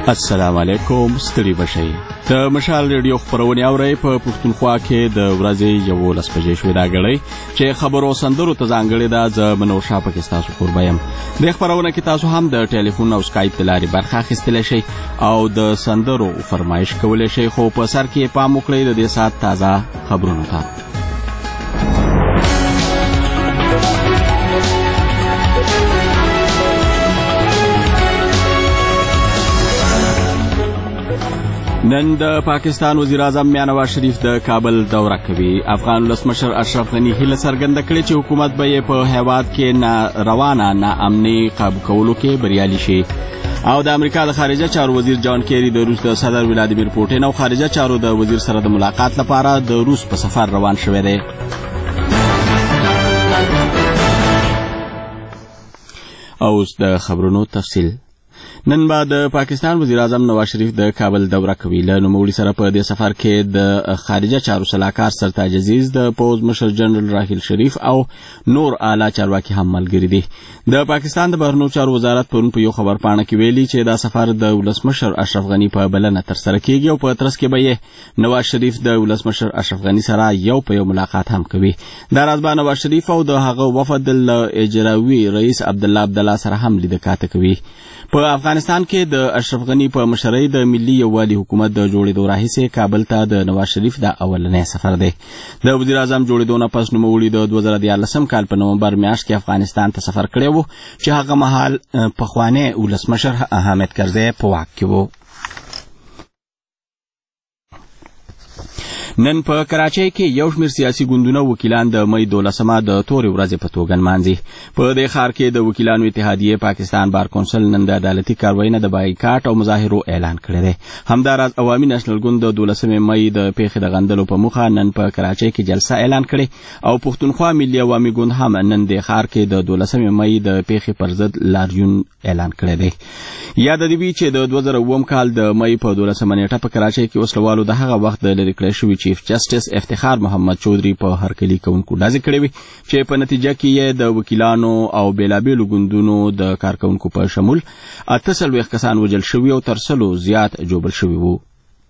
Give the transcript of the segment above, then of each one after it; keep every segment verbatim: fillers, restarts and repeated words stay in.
السلام علیکم، ستړي بشئ. د مشال ریډیو خپرونې اورئ په پښتونخوا کې د ورځې یولس بجې شوې دا ګړۍ چې خبرو سندرو ته ځانګړې ده. زه منورشاه پکې ستاسو کوربه یم. دې خپرونه کې تاسو هم د ټلیفون او سکایپ له لارې برخه اخیستلی شئ او د سندرو فرمایش کولی شئ، خو په سر کې پام وکړئ د دې ساعت تازه خبرونو ته. نن د پاکستان وزیر اعظم میاں نواز شریف د کابل دوره کوي. افغان ولسمشر اشرف غني هیله څرګنده کړې چې حکومت به یې په هیواد کې نا روانه ناامني قابو کولو کې بریالي شي. او د امریکا د خارجه چارو وزیر جان کیری د روس د صدر ولادیمیر پوټین او خارجه چارو د وزیر سره د ملاقات لپاره د روس په سفر روان شوی دی. اوس د خبرونو تفصیل. نن به د پاکستان وزیر اعظم نواز شریف د کابل دوره کوي. له نوموړي سره په دې سفر کې د خارجه چارو سلاکار سرتاج عزیز، د پوز مشر جنرال راحیل شریف او نور اعلی چارواکي هم ملګري دي. د پاکستان د بهرنیو چارو وزارت پرون په یو خبرپاڼه کې ویلي چې دا سفر د ولسمشر اشرف غني په بلنه ترسره کیږي او په ترڅ کې به یې نواز شریف د ولسمشر اشرف غني سره یو په یو ملاقات هم کوي. دا راز به نواز شریف او د هغه وفد له اجراوي رئیس عبدالله عبدالله سره هم لیدکاته کوي. په افغانستان کې د اشرف غني په مشرۍ د ملي یووالي حکومت د جوړېدو راهیسې کابل ته د نواز شریف د اولنی سفر دی. د وزیر اعظم جوړېدو نه پس نوموړي د دوه زره دیارلسم کال په نومبر میاشت کې افغانستان ته سفر کړی و چې هغه مهال پخوانی ولسمشر حامد کرزی په واک کې و. نن په کراچۍ کې یو شمېر سیاسي ګوندونه وکیلان د مۍ دولسمه د تورې ورځې په توګه نمانځي. په دې ښار کې د وکیلانو اتحادیې پاکستان بار کونسل نن د عدالتي کاروایي نه د بایکاټ او مظاهرو اعلان کړی دی. همداراز عوامي نېشنل ګوند د دولسمې مۍ د پیښې د غندلو په موخه نن په کراچۍ کې جلسه اعلان کړې او پښتونخوا ملي عوامي ګوند هم نن د ښار کې د دولسمې مۍ د پیښې پر ضد لاریون اعلان کړی دی. یاد دې وي چې د دوه زره اووم کال د مۍ په دولسمه نیټه په کراچۍ کې وسلوالو د هغه وخت د لرې کړی شوي چیف جسټس افتخار محمد چودھری په هرکلي کوونکو ډزې کړې وي چې په نتیجه کې یې د وکیلانو او بیلابیلو ګوندونو د کارکوونکو په شمول اته څلوېښت کسان وژل شوي او تر سلو زیات ژوبل شوي وو.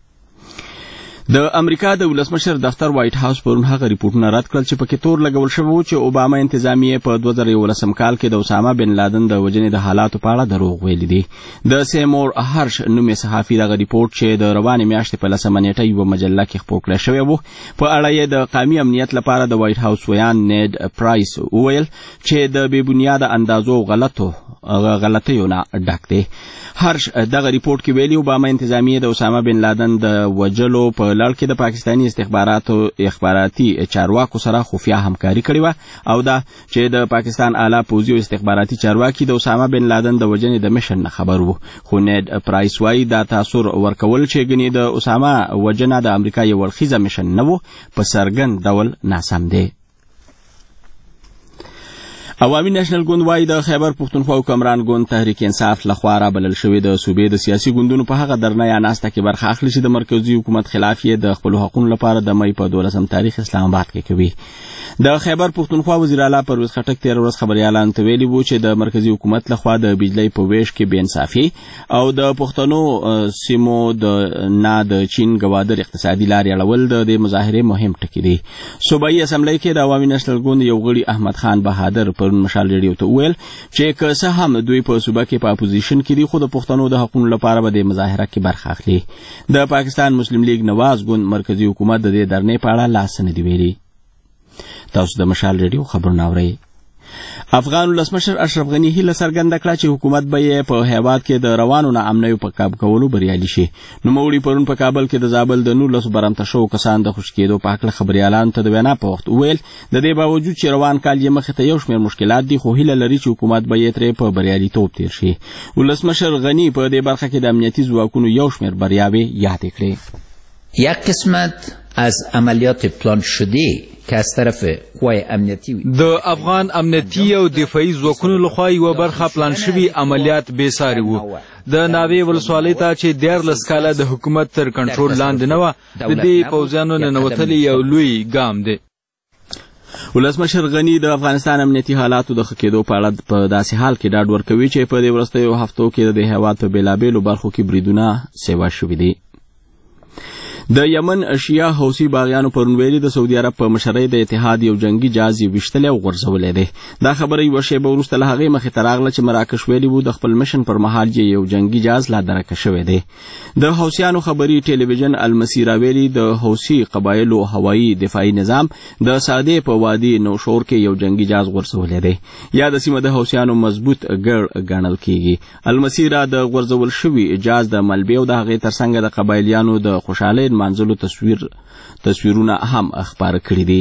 د امریکا د ولسمشر دفتر وایټ هاوس پرون هغه ریپورټونه رد کړل چې پکې تور لګول شوی و چې اوباما انتظامیې په دوه زره یولسم کال کې د اسامه بن لادن د وژنې د حالاتو په اړه دروغ ویلي دي. د سیمور هرش نومي صحافي دغه ریپورټ چې د روانې میاشتې په لسمه نیټه یوه مجله کې خپور کړی شوی و په اړه یې د قومي امنیت لپاره د وایټ هاوس ویان نیډ پرایس وویل چې د بې بنیاده اندازو او غلطو غلطیو نه ډک دی. هرش دغه ریپورټ کې ویلي اوباما انتظامیې د اسامه بن لادن د وژلو په لړ کې د پاکستاني استخباراتو اخباراتي چارواکو سره خفیه همکاري کړې وه او دا چې د پاکستان اعلی پوځي او استخباراتي چارواکي د اسامه بن لادن د وژنې د مشن نه خبر وو. خو نیډ پرایس وایي دا تاثر ورکول چې ګنې د اسامه وژنه د امریکا یو اړخیزه مشن نه و په څرګند ډول ناسم دی. عوامي نېشنل ګوند وایي د خیبر پښتونخوا حکمران ګوند تحریک انصاف لخوا رابلل شوې د صوبې د سیاسي ګوندونو په هغه درنه یا ناسته کې برخه اخلي چې د مرکزي حکومت خلاف یې د خپلو حقونو لپاره د مۍ په دولسم تاریخ اسلام آباد کې کوي. د خیبر پښتونخوا وزیر اعلی پرویز خټک تېره ورځ خبریالانو ته ویلي وو چې د مرکزي حکومت لخوا د بجلۍ په ویش کې بې انصافي او د پښتنو سیمو د نه د چین ګوادر اقتصادي لارې اړول د دې مظاهرې مهم ټکي دي. صوبایي اسمبلۍ کې د عوامي نېشنل ګوند یو غړي احمد خان بهادر پرون مشال ریډیو ته وویل چې که څه هم دوی په صوبه کې په اپوزیشن کې دي خو د پښتنو د حقونو لپاره به د مظاهره کې برخه اخلي. د پاکستان مسلم لیگ نواز ګوند مرکزي حکومت د دې درنې په اړه لاس نه دی ویلي. تاسو د مشال ریډیو خبرونه اورئ. افغان ولسمشر اشرف غني هیله څرګنده کړه چې حکومت به یې په هیواد کې د روانو ناامنیو په قابو کولو بریالي شي. نوموړي پرون په کابل کې د زابل د نولسو برمته شوو کسان د خوشي کېدو په هکله خبریالانو ته د وینا په وخت وویل د دې باوجود چې روان کال یې مخې ته یو شمېر مشکلات دي خو هیله لري چې حکومت به یې ترې په بریالیتوب تېر شي. ولسمشر غني په دې برخه کې د امنیتي ځواکونو یو شمېر بریاوې یادې کړې. یک قسمت از عملیات پلان شده که از طرف قوای امنیتی د افغان امنیتي او دفاعي ځواکونو لخوا یوه برخه پلان شوي عملیات بېساري وو. د ناوې ولسوالۍ ته چې دیارلس کاله د حکومت تر کنټرول لاندې نه وه د دې پوځیانو ننوتلي یو لوی ګام دی. ولسمشر غنی د افغانستان امنیتي حالاتو د ښه کېدو په اړه په داسې حال کې ډاډ ورکوي چې په دې وروستیو هفتو کې د هېواد په بېلابېلو برخو کې بریدونه سیوا شوي دي. د یمن شیعه حوثي باغیانو پرون ویلي د سعودي عرب په مشرۍ د اتحاد یو جنگي جهاز یې ویشتلی او غورځولی دی. دا خبره یوه شیبه وروسته له هغې مخې ته راغله چې مراکش ویلي وو د خپل مشن پر مهال یې یو جنگي جهاز لا درکه شوی دی. د حوثیانو خبري ټلویزیون المسیره ویلي د حوثي قبایلو هوایي دفاعي نظام د سعدې په وادي نوشور کې یو جنگي جهاز غورځولی دی. یا د سیمه د حوثیانو مضبوط ګړ ګڼل کیږي. المسیره د غورځول شوي جهاز د ملبې او د هغې ترڅنګ د قبایلیانو د خوشحالۍ منځلو تصویر تصویرونه هم خپاره کړي دي.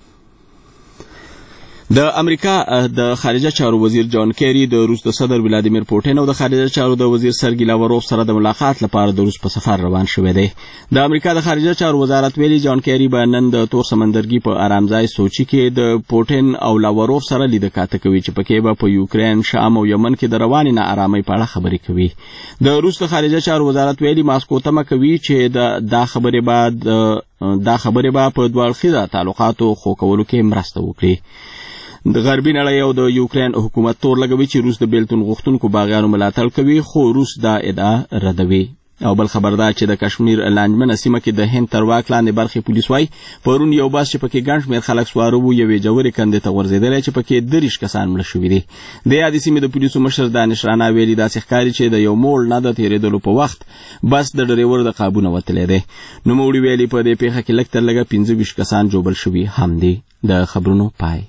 د امریکا د خارجه چارو وزیر جان کیری د روس د صدر ولادیمیر پوټین او د خارجه چارو د وزیر سرګی لاوروف سره د ملاقات لپاره د روس په سفر روان شوی دی. د امریکا د خارجه چارو وزارت ویلي جان کیری به نن د تور سمندرګي په آرامځای سوچي کې د پوټین او لاوروف سره لیدکاته کوي چې پکې به په یوکرین، شام او یمن کې د روانې ناارامۍ په اړه خبرې کوي. د روس د خارجه چارو وزارت ویلي ماسکو تمه کوي چې دا خبرې بعد دا خبرې به په دوه اړخیزه تعلقاتو ښه کولو کې مرسته وکړي. د غربي نړۍ او د یوکرین حکومت تور لګوي چې روس د بیلتون غوښتونکو باغیانو ملاتړ کوي، خو روس دا ادعا ردوي. او بل خبردار چې د کشمیر لانجمنه سیمه کې د هند تر واک لاندې برخې پولیس وایي پرون یو باس چې پکې ګڼ شمېر خلک سواره وو یوې ژورې کندې ته غورځېدلی چې پکې دېرش کسان مړه شوي دي. د یادې سیمې د پولیسو مشر دانش رانا ویلي داسې ښکاري چې د یو موړ نه د تېرېدلو په وخت بس د ډریور د قابو نه وتلی دی. نوموړي ویلي په دې پیښه کې لږ تر لږه پنځه ویشت کسان ژوبل شوي هم دي. د خبرونو پای.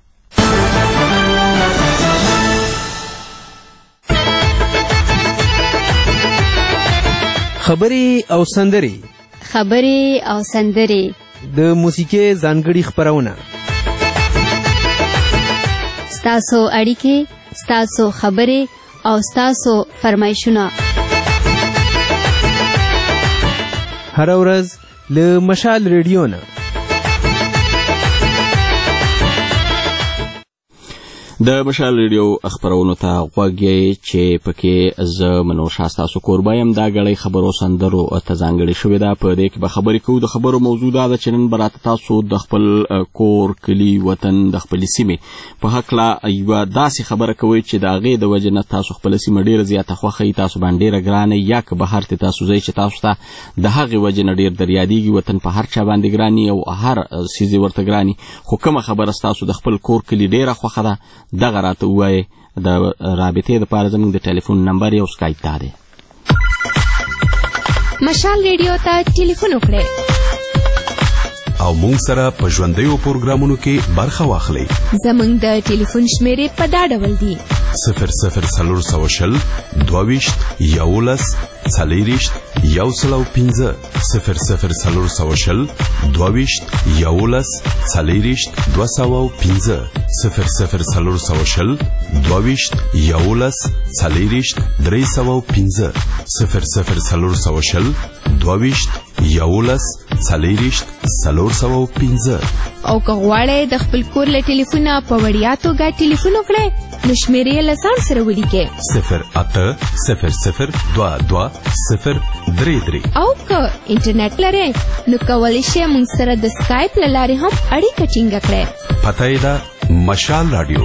خبرې او سندرې خبرې او سندرې د موسیقۍ ځانګړي خپرونه ستاسو اړیکې، ستاسو خبرې او ستاسو فرمایشونه هر ورځ له مشال ریډیو نه. د مشال ریډیو خبرونو ته غوږ یې چې پکې زه منور شاه ستاسو کوربه یم. دا ګړۍ خبرو سندرو ته ځانګړې شوې ده. په دې کې به خبرې کوو. د خبرو موضوع دا ده چې نن به راته تاسو د خپل کور، کلي، وطن، د خپلې سیمې په هکله یوه داسې خبره کوئ چې د هغې د وجې نه تاسو خپله سیمه ډېره زیاته خوښوئ، تاسو باندې ډېره ګرانه، یا که بهر ته تاسو ځئ چې تاسو ته د هغې وجې نه ډېر در یادېږي. وطن په هر چا باندې ګراني او هر څیز یې ورته ګراني، خو کومه خبره ستاسو د خپل کور، کلي ډېره خوښه ده دغه راته ووایئ. د رابطې دپاره زموږ د ټلیفون نمبر یو سکایپ دا دی. مشال ریډیو ته ټلیفون وکړئ او مونږ سره په ژوندیو پروګرامونو کې برخه واخلئ. زموږ د ټلیفون شمیرې په دا ډول دي: صفر صفر څلور سوه شل دوه ویشت یولس څلېرویشت یو سل او پنځه صفر صفر څلور سوه شل دوه ویشت یولس څلېرویشت دوه سوه او پنځه صفر صفر څلور سوه شل دوه ویشت یولس څلېرویشت درې سوه او پنځه صفر صفر څلور سوه شل دوه ویشت یولس څلېرویشت څلور سوه او پنځه. او که غواړئ د خپل کور له ټلیفونه په وړیا توګه ټلیفون وکړئ نو شمیرې له ځان سره ولیکئ: صفر اته صفر صفر دوه دوه صفر درې درې. او که انټرنیټ لرئ نو کولی شئ موږ سره د سکایپ له لارې هم اړیکه ټینګه کړئ. پته یې ده مشال راډیو.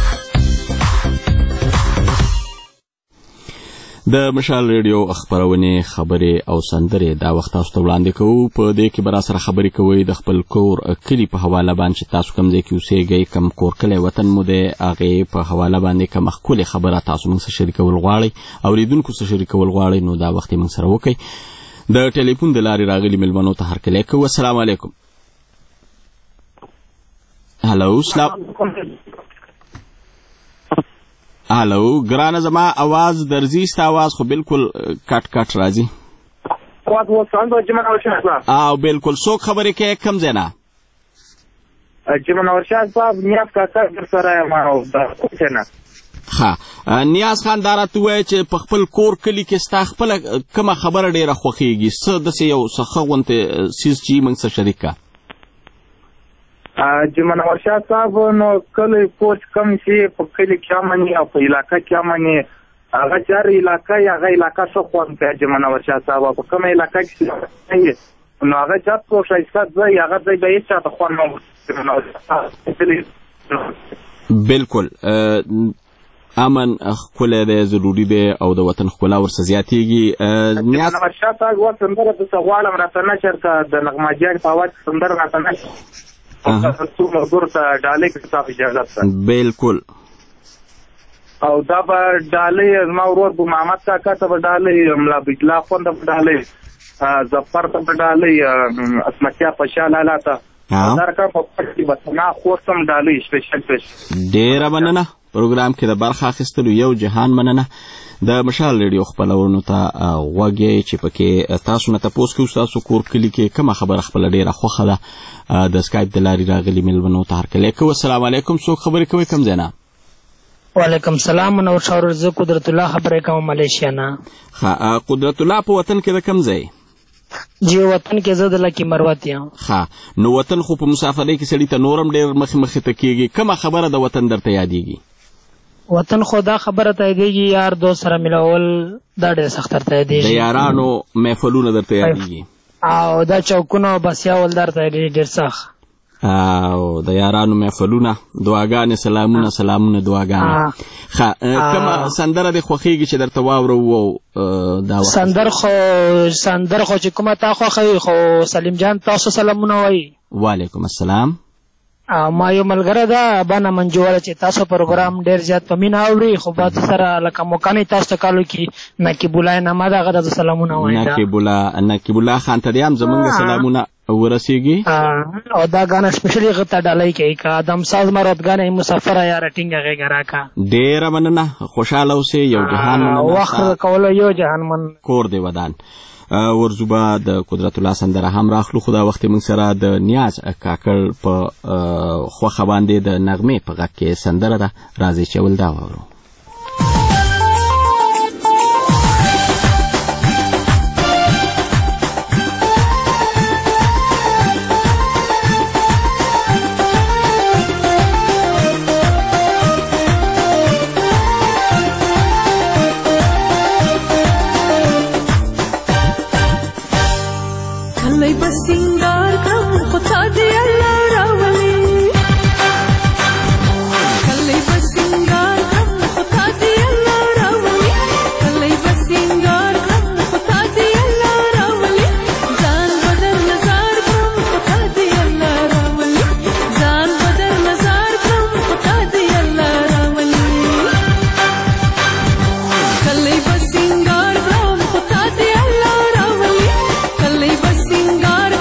د مشال ریډیو خبرونې، خبرې او سندرې دا وخت تاسو ته وړاندې کوو. په دې کې به راسره خبرې کوئ د خپل کور، کلي په حواله باندې چې تاسو کوم ځای کې اوسېږئ، کوم کور، کلی، وطن مو دی، هغې په حواله باندې کومه ښکلې خبره تاسو موږ سره شریکول غواړئ، اورېدونکو سره شریکول غواړئ، نو دا وخت یې موږ سره وکئ. د ټلیفون د لارې راغلي مېلمنو ته هرکلی کوو. السلام علیکم. هلو، سلام. هلو، ګرانه زما اواز درځي؟ ستا اواز خو بالکل کټ کټ راځي. او بالکل. څوک خبرې کوي کوم ځای نه؟ ښه، نیاز خان دا راته ووایه چې په خپل کور، کلي کې ستا خپله کومه خبره ډېره خوښېږي؟ څه داسې یو څه ښه غوندې څیز چې موږ سره شریک کړه. جمنور شاه صاحب، نو کلی کور کم شي په کلي کې امني او په علاقه کې امني، هغه چې هر علاقه هغه علاقه څه خوند کوي جمنور شاه صاحب. په کومه علاقه کې نو هغه جات کو شایسته ځای هغه ځای به هېڅ چاته خوند نه بالکل امن ښکلی دی ضروري دی او د وطن ښکلا ورڅه زیاتېږي. نوشهد صاحب یوه سندره داسې غواړم راته نشر که د نغمه جان په اواز سندره راته نشر څو ملګرو ته ډالۍ کړي تاسو اجازت سره. بالکل. او دا به ډالۍ زما ورور بو محمد کاکا ته به ډالۍ، ملا بیتلا خوند ته به ډالۍ، ظفر ته به ډالۍ، اسمتیا پشا لالا ته درکړه په پټ کې به ثنا خوست هم ډالۍ سپیشل سپیشل. ډېره مننه پروګرام کې د برخه اخیستلو. یو جهان مننه. د مشال ریډیو خپلورونو ته غوږ یې چې پکې تاسو نه تپوس کوو ستاسو کور کلي کې کومه خبره خپله ډېره خوښه ده د سکایپ د لارې راغلي میلمنو ته هرکلی کوو. السلام علیکم. څوک خبرې کوئ کوم ځای نه؟ وعلیکم السلام. منور شاور زه قدرت الله خبرې کوم ملیشیا نه. ښه قدرت الله په وطن کې د کوم ځای؟ جی وطن کې زه د لکي مروت یم. ښه نو وطن خو په مسافرۍ کې سړي ته نورم ډېر مخې مخې ته کېږي. کومه خبره د وطن درته یادېږي؟ وطن خو دا خبره ته یادېږي یار دوست سره ملول دا ډېر سخت درته یادېږي. د یارانو محفلونه درته یادېږي او دا چوکونه بسیاول درته یادېږي ډېر سخت. او د یارانو محفلونه دعاګانې سلامونه سلامونه دعاګانې. ښه کومه سندره دې خوښېږي چې درته واورو؟ دا سندر خو سندر خو چې کومه تا خوښوي خو سلیم جان تاسو سلامونه وایي. وعلیکم السلام. ما یو ملګری ده بانه منجوله چې تاسو پروګرام ډېر زیات په مینه اوري خو با سره لکه موقع تاسو ته کالو کې نقیب الله نامه ده هغه د سلامونه وایي. نقیب الله نقیب الله خان ته دې هم زمونږ سلامونه ورسیږي. او دا غانا سپیشلی غته ډالۍ کوي کا ادم ساز مراد غانا مسافر یا رټینګ غږ راکا. ډېره مننه. خوشاله اوسئ. یو جهان مننه. وخت کولو یو جهان من کور دی ودان. ورزوبه د قدرت الله سندره هم راخلو. خو دا وخت موږ سره د نیاز کاکړ په خوښه باندې د نغمې په غږ کې سندره ده. راځئ چې اول دا واورو. سنگار کم خدا دی اللہ راولی کلی بس سنگار کم خدا دی اللہ راولی کلی بس سنگار کم خدا دی اللہ راولی جان بدر نظار کم خدا دی اللہ راولی جان بدر نظار کم خدا دی اللہ راولی کلی بس سنگار کم خدا دی اللہ راولی کلی بس سنگار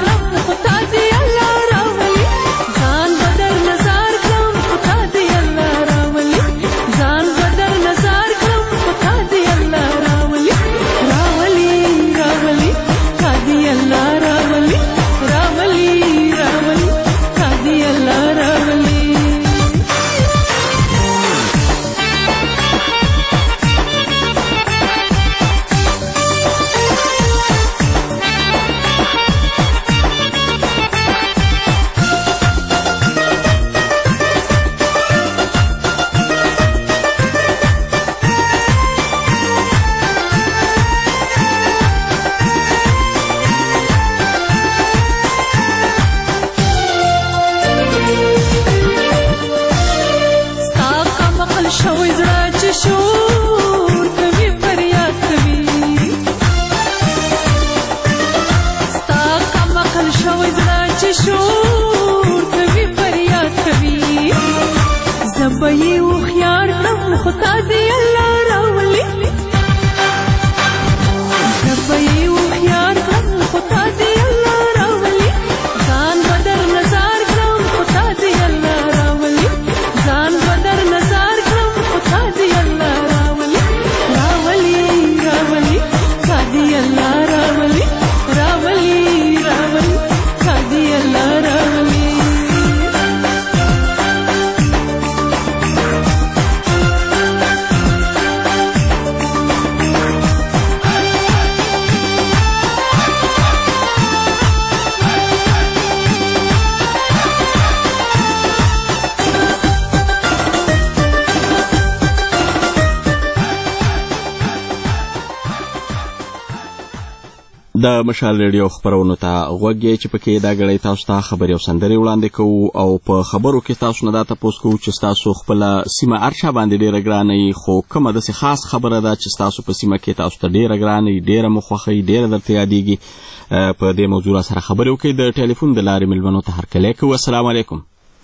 د مشال ریډیو خبرونو ته غوږ یې چې پکې دا غړی تاسو ته خبرې او سندرې وړاندې کوو او په خبرو کې تاسو نه دا تاسو کوو چې تاسو خپل سیمه ارشا باندې ډیره ګرانه خو کومه د خاص خبره ده چې تاسو په سیمه کې تاسو ته ډیره ګرانه ډیره مخوخي ډیره درته یادېږي په دې موضوع سره خبرې وکړئ د ټلیفون د لارې ملمنو ته هرکلی کوو. السلام علیکم.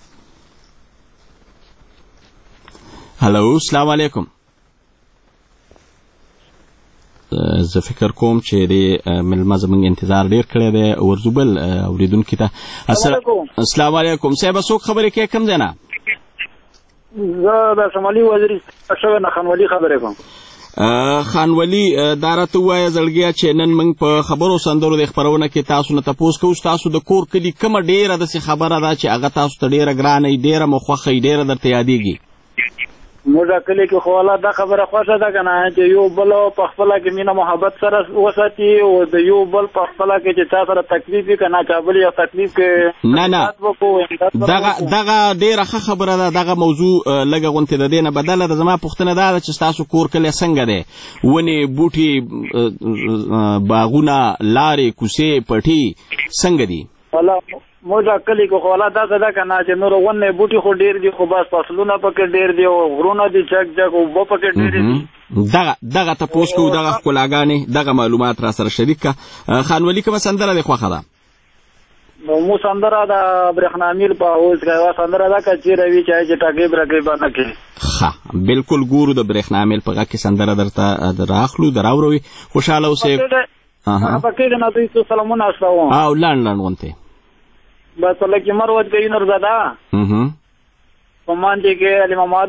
هلو السلام علیکم. زه فکر کوم چې د ملمه زموږ انتظار ډیر کړی دی. ورځو بل اورېدونکي ته السلام علیکم. صاحبه څوک خبرې کوي کوم ځای نه؟ زه د شمالي وزیرستان نه خانولي خبرې کوم. خانولي دا راته ووایه زړګیه چې نن موږ په خبرو سندرو د خپرونه کې تاسو نه تپوس کوو تاسو د کور کلي کومه ډیره داسې خبره ده چې هغه تاسو ته ډیره ګرانه ډیره مو خوښه ډیره درته یادېږي؟ موږ کلی کې خو الله دا خبره خوښه ده که نه چې یو بل په خپله کې مینه محبت سره وساتي او د یو بل په خپله کې چې چا سره تکلیف وي که نه چا بل یو تکلیف کې نه نه دغه دغه ډېره ښه خبره ده. دغه موضوع لږه غوندې د دې نه بدله ده. زما پوښتنه دا ده چې ستاسو کور کلی څنګه دی؟ ونې بوټي باغونه لارې کوڅې پټي څنګه دي؟ موږ کلی کې خو الله داسې ده که نه چې نور ونې بوټي خو ډېر دي خو بس فصلونه پکې ډېر دي او غرونه دي چک چک اوبه پکې ډېرې دي. دغه دغه تپوس کوو دغه ښکلاګانې دغه معلومات را سره شریک کړه. خانولي کومه سندره دې خوښه ده؟ نو مو سندره د برېښنا میل په اوس کې یوه سندره ده که چیرې وي چې چې ټاکې برکې به نه کړي. ښه بالکل ګورو د برېښنا میل په غږ کې سندره درته راخلو در اورئ. خوشحاله اوسئ. پکې نه دوی څو سلامونه استوم او لنډ لنډ غوندې بس لکه مروت گئی نورزاده پمان جی کے علی محمد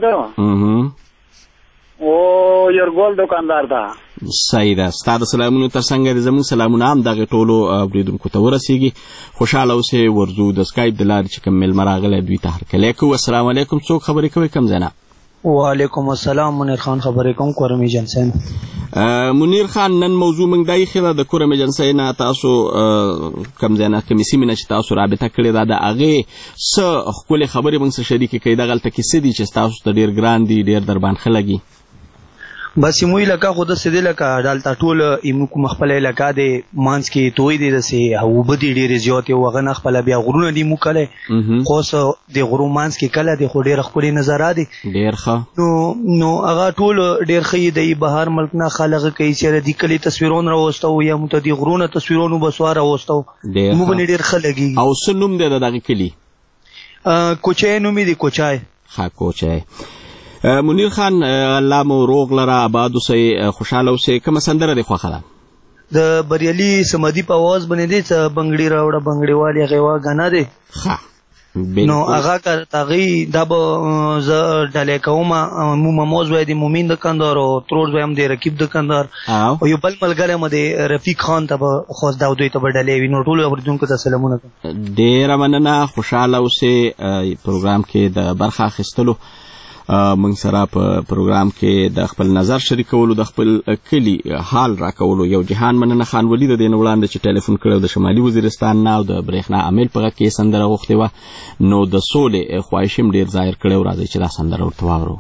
او یرګول دکاندار دا. صحیح ده. ستا د سلامونو تر څنګ د زموږ سلامونه هم دغې ټولو اورېدونکو ته ورسېږي. خوشحاله اوسئ. ورځو د سکایپ د لارې چې کوم میلمه راغلی دوی ته هرکلی کوو. السلام علیکم. څوک خبرې کوئ کوم ځای نه؟ وعلیکم السلام. منیر خان خبرې کوم کورم ایجنسی نه. منیر خان نن موضوع موږ دا ایښې ده د کورم ایجنسی نه تاسو کوم ځای نه کومې سیمې نه چې تاسو رابطه کړې ده د هغې څه ښکلې خبرې موږ سره شریکې کوي. دغلته کې څه دي چې ستاسو ته ډېر ګران دي ډېر دربان ښه لګي؟ بس موږ علاقه خو داسې دی لکه دلته ټول موږ کومه خپله علاقه دی منځ کې توی دی داسې اوبه دي ډېرې زیاتې او هغه نه خپله بیا غرونه دي موږ کلی خو اوس د غرو منځ کې کله دی خو ډېره ښکلې نظاره دی ډېر ښه. نو نو هغه ټول ډېر ښه دی. بهر ملک نه خلک کوي چې د دې کلي تصویرونه راوستو یا موږ ته د غرونه تصویرونه به سوه راوستو موږ به ډېر ښه لګېږي. او څه نوم دی د دغه کلي؟ کوچی نوم یې دی کوچی. ښه کوچی. منیر خان الله مو روغ لره آباد اوسئ خوشحاله اوسئ. کومه سندره دې خوښه ده؟ د بریالي سمدي په اواز باندې دی څه بنګړي راوړه بنګړي والي هغې واګانه دی. ښه نو هغه که هغې دا به زه ډالۍ کوم. مو مموز وی د مومین دکاندار او ترور ویم د رقیب دکاندار او یو بل ملګری مو د رفیق خان ته به خاص دا دوی ته به ډالۍ وي. نو ټولو اورېدونکو ته سلامونه کوم. ډېره مننه. خوشحاله اوسئ. پروګرام کې د برخه اخیستلو موږ سره په پروګرام کې د خپل نظر شریکولو د خپل کلي حال راکولو یو جهان مننه. خانولي د دې نه وړاندې چې ټلیفون کړی د شمالي وزیرستان نه او د برېښنا امیل په غږ کې سندره غوښتې وه نو د سولې خواهش هم ډېر ظاهر کړی و. راځئ چې دا سندره ورته واورو.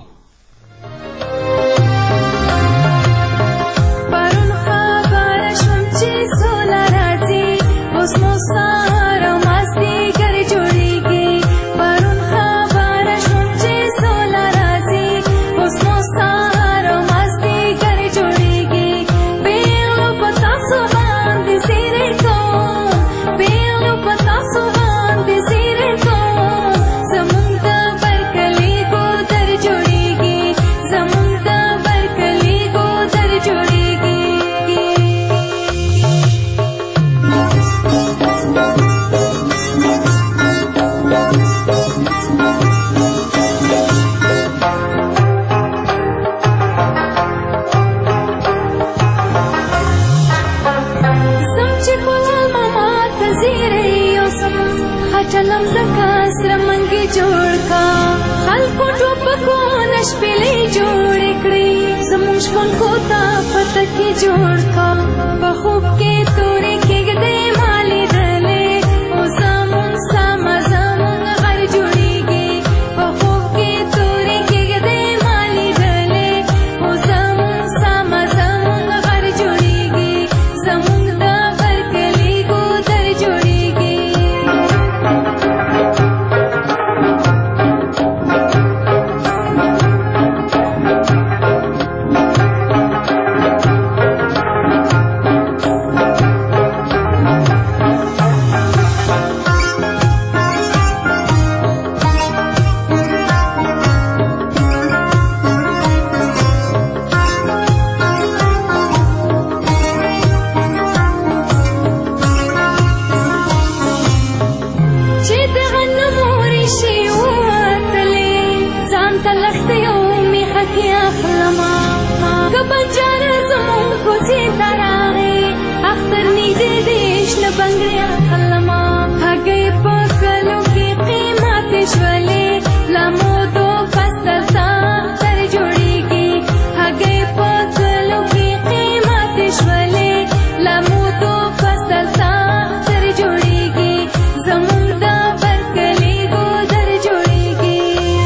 जोड़ का बखूब के तोरे के गदे माली दले ओ सामुन सामा सामुन घर जुड़ेगी बखूब के तोरे के गदे माली दले ओ सामुन सामा सामुन घर जुड़ेगी सामुन दा घर اخلما کبنجان زمون کوڅې ته راغی اختر نږدې دیش له بنګړې اخلما هګۍ په کلو کې قیمتې شولې له مودو فصل ته تر جوړېږي هګۍ په کلو کې قیمتې شولې له مودو فصل ته تر جوړېږي زمونږ د برکلي ګودر جوړېږي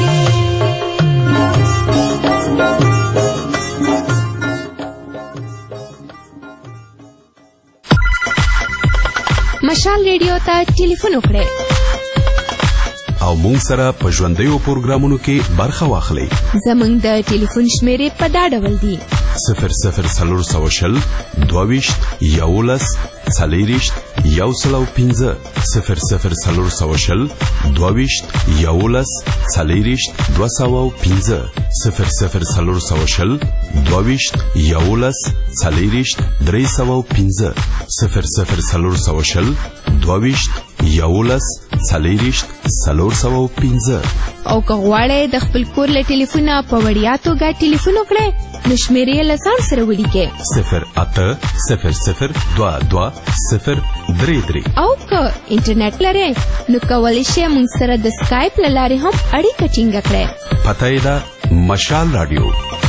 مشال ریډیو ته ټلیفون وکړئ او مونږ سره په ژوندیو پروګرامونو کې برخه واخلئ. زمونږ د ټلیفون شمیرې په دا ډول دي: صفر صفر څلور سوه شل دوه ویشت یولس څلېرویشت یو سل او پنځه صفر صفر څلور سوه شل دوه ویشت یولس څلېرویشت دوه سوه او پنځه صفر صفر څلور سوه شل دوه ویشت یولس څلېرویشت درې سوه او پنځه صفر صفر څلور سوه شل دوه ویشت یولس څلېرویشت څلور سوه او پنځه. او که غواړئ د خپل کور له ټلیفونه په وړیا توګه ټلیفون وکړئ نو شمیرې یې له ځان سره ولیکئ: صفر اته صفر صفر دوه دوه صفر درې درې. او که انټرنیټ لرئ نو کولی شئ موږ سره د سکایپ له لارې هم اړیکه ټینګه کړئ. پته یې ده مشال راډیو.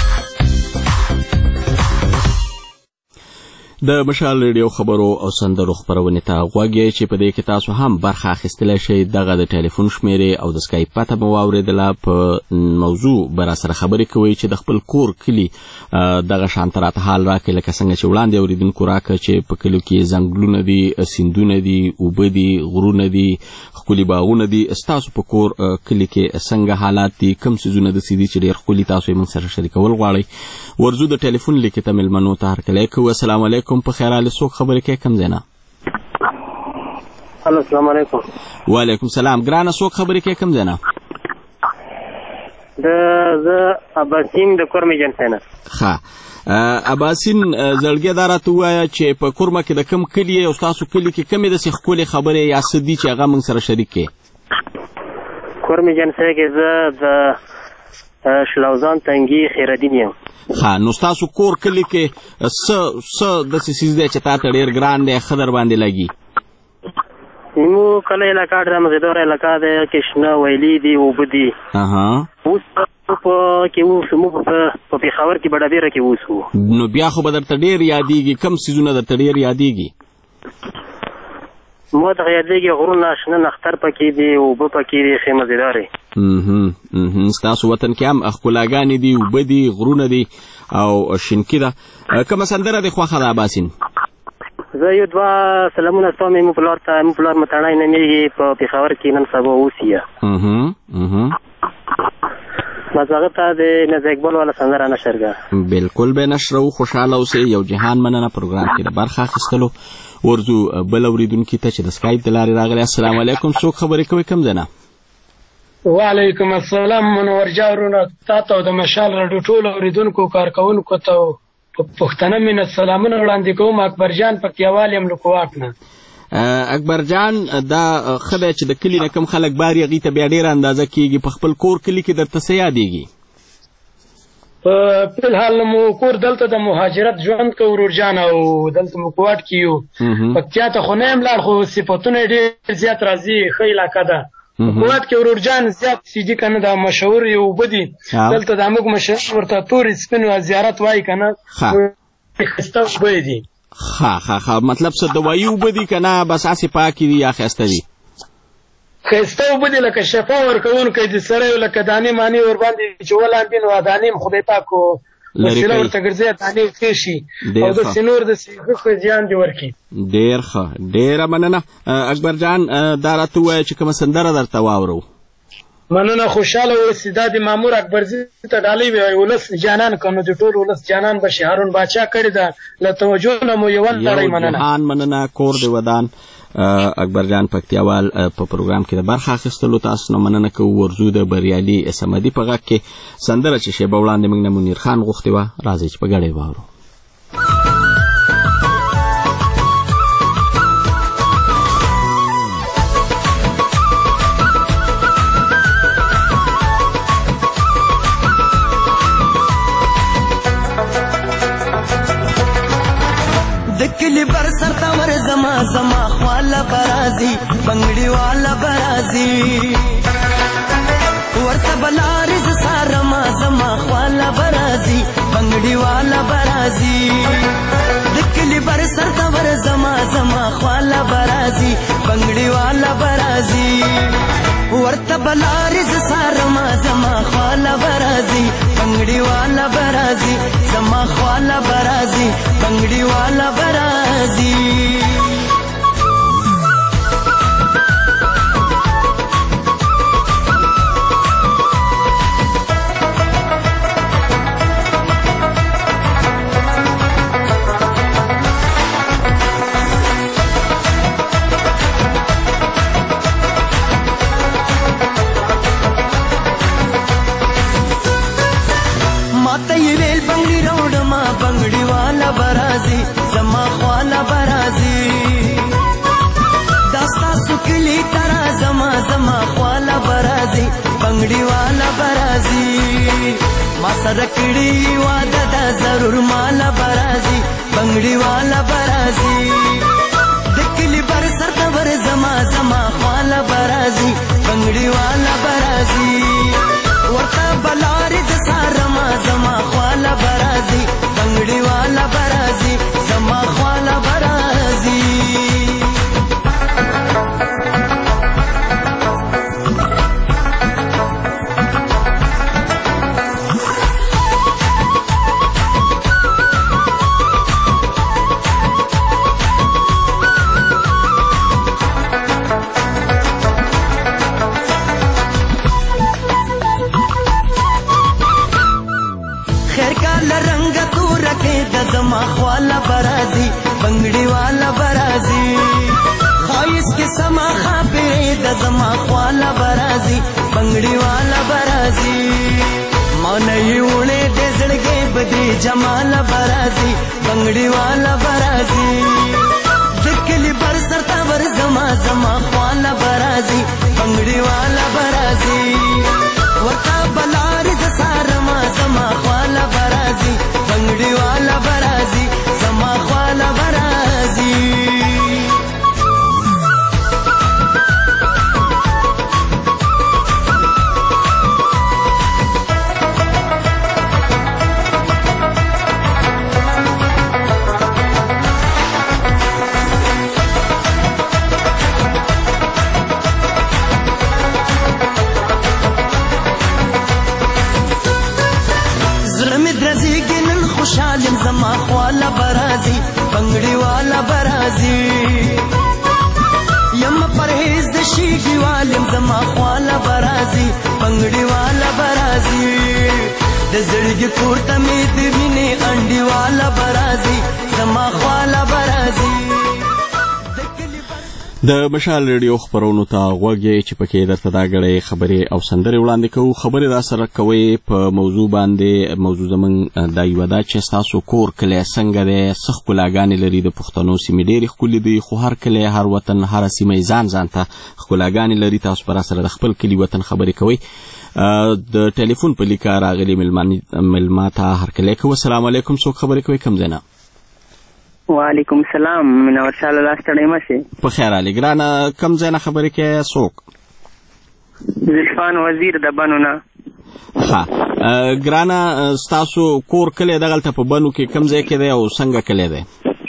د مشال ریډیو خبرو او سندرو خبرونې ته غوږ یې چې په دې کې تاسو هم برخه اخیستلی شئ. دغه د ټلیفون شمیرې او د سکایپ پته مو واورېدله. په موضوع به راسره خبرې کوئ چې د خپل کور کلي دغه شانته راته حال راکړئ لکه څنګه چې وړاندې اورېدونکو راکړه چې په کلیو کې ځنګلونه دي، سیندونه دي، اوبه دي، غرونه دي، ښکلي باغونه دي. ستاسو په کور کلي کې څنګه حالات دي؟ کوم څیزونه داسې دي چې ډېر ښکلي تاسو یې موږ سره شریکول غواړئ؟ ورځو د ټلیفون لیکې ته مېلمنو ته هرکلی کوو. السلام علیکم. په خیر حال څوک خبرې کوي کم ځای نه؟ الو السلام علیکم. وعلیکم سلام. ګرانه څوک خبرې کوي کم ځای نه؟ د زه اباسین د کورمې جنسۍ نه. ښه اباسین زړګي دا راته ووایه چې په کورمه کې د کوم کلي او ستاسو کلي کې کومې داسې ښکلې خبرې یا څه دي چې هغه موږ سره شریک کړې؟ کورمې جنسۍ کې زه د شلاوزان تنګي خیرالدین یم. ښه نو ستاسو کور کلي کې څه څه داسې څیز دی چې تا ته ډېر ګران دی، ښه در باندې لګي؟ زموږ کلی علاقه ډېره مزېداره علاقه ده کې شنه ویلي دي، اوبه دي. اوس په کې اوس موږ په پېښور کې بډابېره کې اوس وو. نو بیا خو به درته ډېر یادېږي. کوم څیزونه درته ډېر یادېږي؟ ما ته یادېږي غرونه، شنه نختر پکې دي، اوبه پکې دي، ښې مزېدارې. ستاسو وطن کې هم ښکلاګانې دي، اوبه دي، غرونه دي او شینکي ده. کومه سندره دې خوښه ده اباسین؟ زه یو دوه سلامونه سپم مو پلار ته مو پلار متړای نومېږي په پېښور کې نن سبا اوسي. بس هغه ته د نظر اقبال والا سندره نشرګه. بالکل به نشرو. خوشحاله اوسئ. یو جهان مننه پروګرام کې د برخه اخیستلو. ورځو بل اورېدونکي ته چې د سکایپ د لارې راغلی. السلام علیکم. څوک خبرې کوي کم ځای نه؟ وعلیکم السلام. منور جان وروڼه تا ته او د مشال راډیو ټولو اورېدونکو کارکوونکو ته په پښتنه مینه سلامونه وړاندې کوم. اکبر جان پکتیاوال یم له کوواک نه. اکبر جان دا ښه دی چې د کلي نه کوم خلک بار هغې ته بیا ډېره اندازه کېږي. په خپل کور کلي کې درته څه یادېږي؟ په فلحال مو کور دلته د مهاجرت ژوند کوو ورور جان، او دلته مو کوواټ کې یو. پکتیا ته خو نه یم لاړ خو صفتونه یې ډېر زیات راځي. ښه علاقه ده. کوواټ کې ورور جان زیات سیدي که نه دا مشهور یې اوبه دي. دلته دا موږ مشهور ورته تورې سپین زیارت وایي که نه، ښایسته اوبه دي. ښه ښه ښه مطلب څه دوایي اوبه دي که نه بس هسې پاکې دي یا ښایسته دي؟ ښایسته اوبه دي لکه شفا ورکوونکی د سړی لکه دانې مانې ورباندې چې ولاندې نو دانې هم خدای پاک وسیله ورته ګرځي دانې ښې شي او داسې نور داسې ښه ښه زیان دې ورکړي. ډېر ښه ډېره مننه. اکبر جان دا راته ووایه چې کومه سندره درته واورو؟ مننه. خوشحاله اوسې. دا د مامور اکبرزي ته ډالۍ وي ولس جانان که نو د ټول ولس جانان به شي. هارون باچا کړې ده له توجه نه مو یو لړۍ مننه. جهان مننه. کور د ودان اکبر جان پکتیاوال په پروګرام کې د برخه اخیستلو تاسو نه مننه کوو. ورځو د بریالي سمدي په غږ کې سندره چې شیبه وړاندې موږ نه منیر خان غوښتې وه راځئ چې په ګډه یې واورو. زما خواله برازي بنگړي والا برازي ورته بلارې ز سارما زما خواله برازي بنگړي والا برازي د کلی بر سر ته ور زما زما خواله برازي بنگړي والا برازي ورته بلارې ز سارما زما خواله برازي بنگړي والا برازي زما خواله برازي بنگړي والا برازي بنگړي والا برازي زما خواله برازي داستا سکلی ترا زما زما خواله برازي بنگړي والا برازي ما سره کړي واده دا ضرور مالا برازي بنگړي والا برازي د کلی بر سر ته ور زما زما خواله برازي بنگړي والا برازي ورته بلارې د سارما زما خواله برازي بنگړي والا برازي زما خواله برازي زما خواله برازي بنگړي والا برازي خایس کې سما خبرې د زما خواله برازي بنگړي والا برازي مانه یوړې د زړګې بدري جمال برازي بنگړي والا برازي د کلی بر سر تا ور زما زما خواله برازي بنگړي والا برازي ورته بلارې ز سارما زما خواله برازي بنگړي والا برازي زما خواله برازي خوشالم زما خواله برازي بنگړي والا برازي یم پرهیز د شیږي والم زما خواله برازي بنگړي والا برازي د زړګي کوټه مې د مینې انډي والا برازي زما خواله برازي د مشال ریډیو خبرونو ته غوږی چې پکې درته دا غړې خبرې او سندرې وړاندې کوو خبرې را سره کوي په موضوع باندې موضوع زمون د یو دا چې تاسو کور کله څنګه ده سخ کلاګانې لري د پښتنو سیمې ډېرې خولې دي خو هر کله هر وطن هر سیمې ځان ځان ته کلاګانې لري تاسو پر سره د خپل کلی وطن خبرې کوي د ټلیفون په لیکه راغلي ملماته هر کله کوي السلام علیکم څوک خبرې کوي کم زنه وعلیکم السلام منور شاه الله ستړی مشه په خیر علي ګرانه کم ځای نه خبرې کوي څوک زلفان وزیر د بنونه ها ګرانه تاسو کور کله دغلته په بنو کې کم ځای کې دی او څنګه کله دی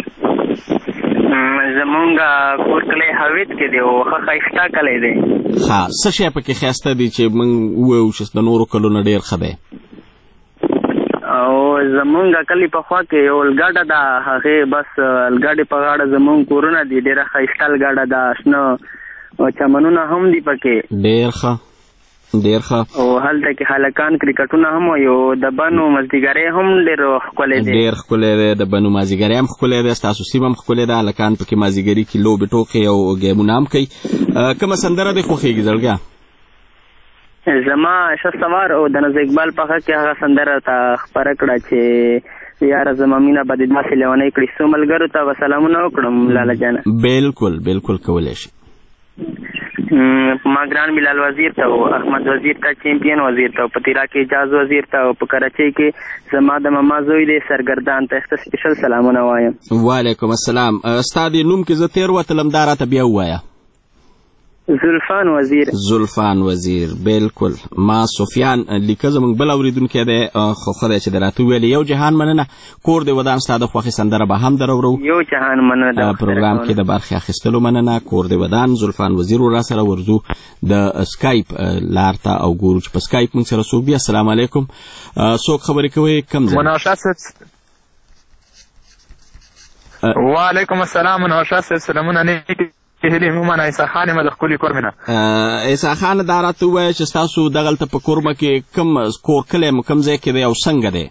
زمونږ کور کله هویت کې دی او ښه ښایسته کلی دی ها څه شی پکې ښایسته دی چې موږ ووایو چې د نورو کلو نه ډېر ښه دی او زمونږ کلی په خوا کې یو الګاډه ده هغې بس الګاډې په غاړه زمونږ کورونه دي ډېره ښایسته الګاډه ده شنه چمنونه هم دي پکې ډېر ښه ډېر ښه او هلته کې هلکان کرکټونه هم وایي او د بنو مازدیګری هم ډېر ښکلی دی ډېر ښکلی دی د بنو مازدیګری هم ښکلی دی ستاسو سیمه هم ښکلی ده هلکان پکې مازدیګري کې لوبې ټوکې او ګیمونه هم کوي کومه سندره دې خوښېږي زړګیه زما ښه سوار او د نظر اقبال په حق کې هغه سندره ته خپره کړه چې یاره زما مینه به دې داسې لیونۍ کړي څو ملګرو ته به سلامونه وکړم لاله جانه بالکل بالکل کولی شي ما ګران بلال وزیر ته او احمد وزیر ته چیمپئن وزیر ته په تیرا کې اجاز وزیر ته او په کراچۍ کې زما د ماما زوی دی سرګردان ته ښه سپیشل سلامونه وایم. وعلیکم السلام. ستا د نوم کې زه تیر وتلم دا راته بیا ووایه. زلفان وزیر. زلفان وزیر بالکل. ما سفیان لیکه زموږ بل اورېدونکی دی خو ښه دی چې د راته وویلې. یو جهان مننه. کور د ودان ستا د خوښې سندره به هم دروورو. یو جهان مننه د پروګرام کې د برخې اخیستلو مننه. کور د ودان زلفان وزیر را سره ورځو د سکایپ لار ته او ګورو چې په سکایپ موږ سره څوک بیا. السلام علیکم. څوک خبرې کوئ کوم ځای؟ مناشه صاحب. وعلیکم السلام مناشه صاحب. سلامونه نیکې هیلې مومنه. عیسی خان یم د ښکلي کورمې نه. عیسی خان دا راته ووایه چې ستاسو دغلته په کورمه کې کوم کور کلی مو کوم ځای کې دی او څنګه دی؟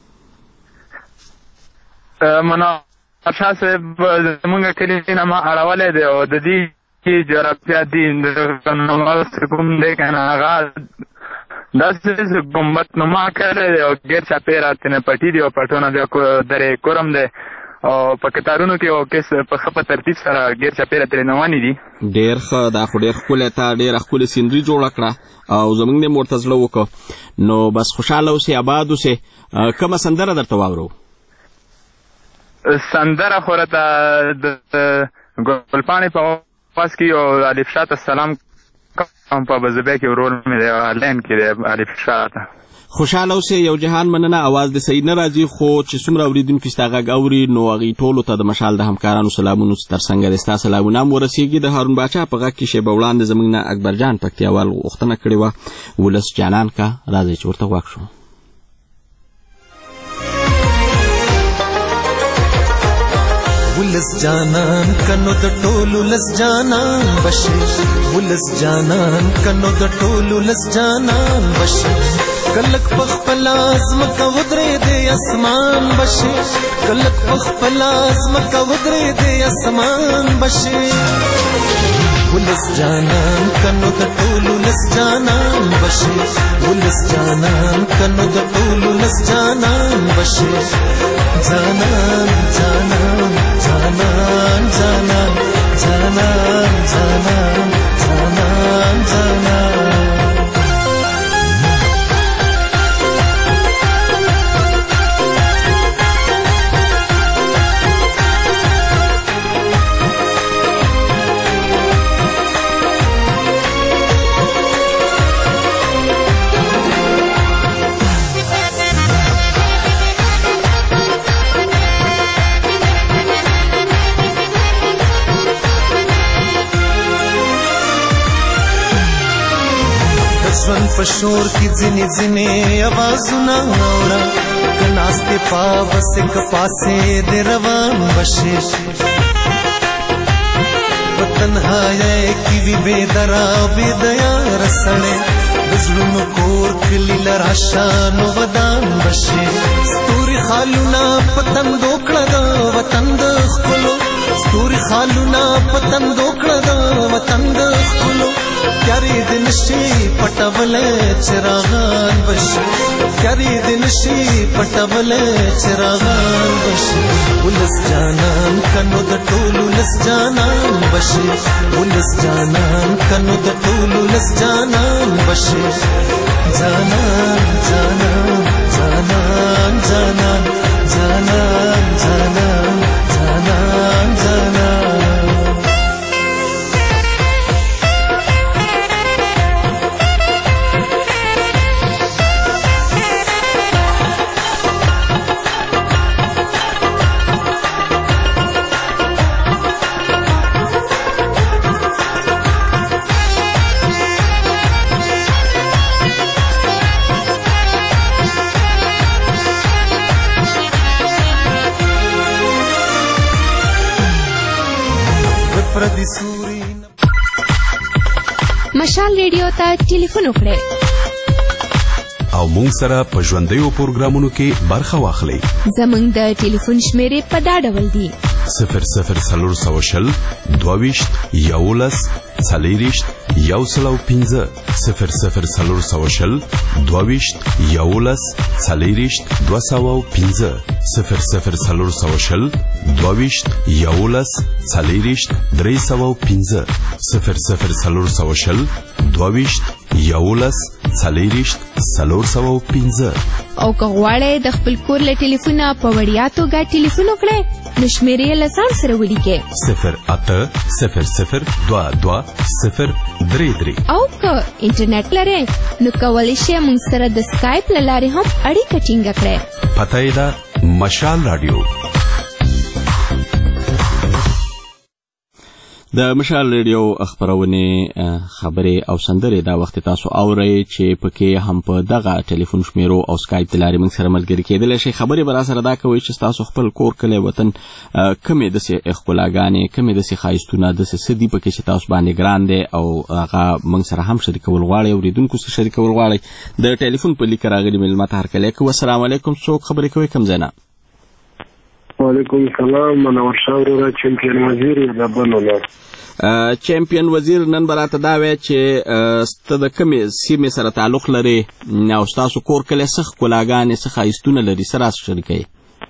مناشه صاحب زموږ کلي نه ما اړولی دی او د دې جغرافیا دین کوم دی که نه هغه داسې ګمبد نما کلی دی او ګیر چاپېره ترنه پټي دي او پټونه بیا درې کورم دی او په کتارونو کې او کیس په ښه په ترتیب سره ګیر چاپېره ترې روانې دي. ډېر ښه. دا خو ډېر ښکلی تا ډېره ښکلې سینري جوړه کړه او زموږ نه مې ورته زړه وکړه. نو بس خوشحاله اوسې آباد اوسې. کومه سندره درته واورو؟ سندره خو راته د ګلپاڼې په اواز کې او الف شاه ته سلام کوم په بزبې کې ورور مې دی آنلاین کې دی الف شاه ته. خوشحاله اوسې. یو جهان مننه. اواز د صحیح نه راځي خو چې څومره اورېدونکي ستا غږ اوري نو هغوی ټولو ته د مشال د همکارانو سلامونو تر څنګه د ستا سلامونه هم ورسېږي. د هارون باچا په غږ کې شیبه وړاندې زموږ نه اکبرجان پکتیاوال غوښتنه کړې وه ولس جانان کا. راځئ چې ورته غوږ شو. ولس جانان کنو د ټولو لس جانان بشي. ولس جانان کنو د ټولو لس جانان بشي. کلک پخپل ازمکه ودرې د اسمان بشي. کلک پخپل ازمکه ودرې د اسمان بشي. ولس جانان کنو د ټولو لس جانان بشي. ولس جانان کنو د ټولو لس جانان بشي. جانان جانان جانان جانان جانان جانان جانان جانان. ژوند په شور کې ځینې ځینې اوازونه اورا که ناستې پاوسې که پاسې د روان بشي. په تنهایۍ کې وي بېدره او بېدیا رسړې د زړونو کور کلي له راشه نو ودان بشي. ستوري خالونه په تندو کړه د وطن د ښکلو. ستوري خالونه په تندو کړه د وطن د ښکلو. کاری د نشي پټولې چراغان بشي. کاری د نشي پټولې چراغان بشي. ولس جانان کنو د ټولو لس جانان بشي. ولس جانان کنو د ټولو لس جانان بشي. جانان جانان جانان جانان جانان جانان جانان جانان. مشال ریډیو ته ټلیفون وکړئ او مونږ سره په ژوندیو پروګرامونو کې برخه واخلئ. زموږ د ټلیفون شمیرې په دا ډول دي: صفر صفر څلور سوه شل دوه ویشت یولس څلېرویشت یو سل او پنځه صفر صفر څلور سوه شل دوه ویشت یولس څلېرویشت دوه سوه او پنځه صفر صفر څلور سوه شل دوه ویشت یولس څلېرویشت درې سوه او پنځه صفر صفر څلور سوه شل دوه ویشت یولس څلېرویشت څلور سوه او پنځه. او که غواړئ د خپل کور له ټلیفونه په وړیا توګه ټلیفون وکړئ نو شمېرې یې له ځان سره ولیکئ صفر اته صفر صفر دوه دوه صفر درې درې. او که انټرنیټ لرئ نو کولی شئ موږ سره د سکایپ له لارې هم اړیکه ټینګه کړئ. پته یې ده مشال راډیو. د مشال ریډیو خبرونه خبرې او سندرې دا وخت تاسو اورئ چې پکې هم په دغه ټلیفون شمیرو او سکایپ د لارې موږ سره ملګري کېدلی شئ. خبرې به راسره دا کوئ چې تاسو خپل کور کلی وطن کومې داسې ښکلاګانې کومې داسې ښایستونه داسې څه دي پکې چې تاسو باندې ګران دی او هغه موږ سره هم شریکول غواړئ اورېدونکو سره شریکول غواړئ. د ټلیفون په لیکه راغلي مېلمه ته هرکلی کوو. السلام علیکم. څوک خبرې کوئ کوم ځای نه؟ وعلیکم السلام. منور شاه وروره چمپیون وزیر د بنونه. چمپیون وزیر نن به راته دا وایي چې ته د کومې سیمې سره تعلق لرې او ستاسو کور کلی څه ښکلاګانې څه ښایستونه لري څه راس شریکوي؟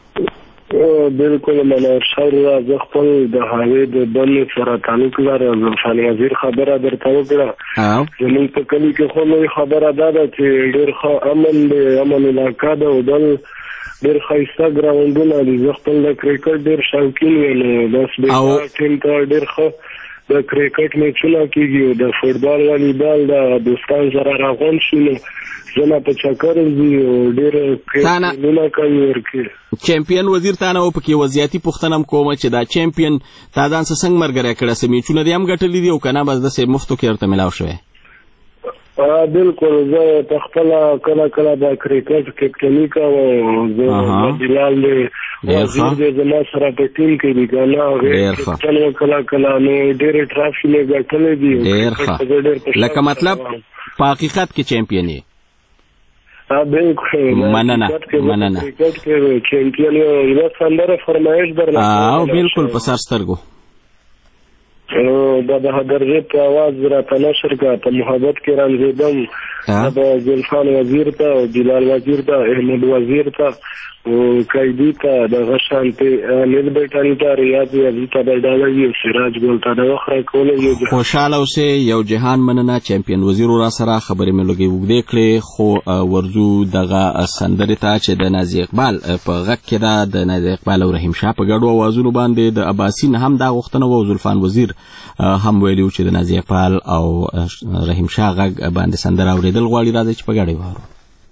بالکل منور شاه وروره زه خپل د هغې د بنې سره تعلق لرم. زلفان وزیر خبره درته وکړه. زموږ په کلي کې خو نوې خبره دا ده چې ډېر ښه امن دی امن علاقه ده او بل ډېر ښایسته ګراونډونه دي. زه خپل د کرکټ ډېر شوقین یم نو بس بیسار ټیم ته ډېر ښه د کرکټ میچونه کېږي او د فوټبال والیبال د دوستان سره راغونډ شي نو زما په چکر ځي او ډېر کېلونه کوي ورکې. چمپیون وزیر تا نه پکې وضعیتي پوښتنه هم کومه چې دا چمپیون تا ځان څه څنګه ملګری کړی څه میچونه دې هم ګټلي دي او که نه بس داسې مفتو کې ورته میلاو شوی؟ بالکل زه په خپله کله کله د کرکټ کپټني کوم. زه بلال دی وزیر دی زما سره په ټیم کې دي که نه هغې کپټن و کله کله نو ډېرې ټرافي مې ګټلې دي. ډېر ښه. لکه مطلب په حقیقت کې چمپیون یې؟ بالکل مننه مننه. کرکټ کې چمپیون یوه سندره فرمایش درنه. او بالکل په سر سترګو دا د حدرغیب په آواز راته نشر کړه. په محبت کې رنځېدم دا د زلفان وزیر ته او بلال وزیر ته احمد وزیر ته او قیدي ته دغه شانتې نیل بیټاني ته ریاض یزي ته د ډالوي او سراج ګل ته د وخت راکولی. خوشحاله اوسئ. یو جهان مننه. چمپیون وزیر را سره خبرې مې لږې اوږدې کړې خو ورځو دغه سندرې ته چې د نازي اقبال په غږ کې ده د نازي اقبال او رحیم شاه په ګډو اوازونو باندې د اباسین هم دا غوښتنه وه او زلفان وزیر هم ویلي و چې د نازي اقبال او رحیم شاه غږ باندې سندره اورېدل غواړي. راځئ چې په ګډه یې واورو.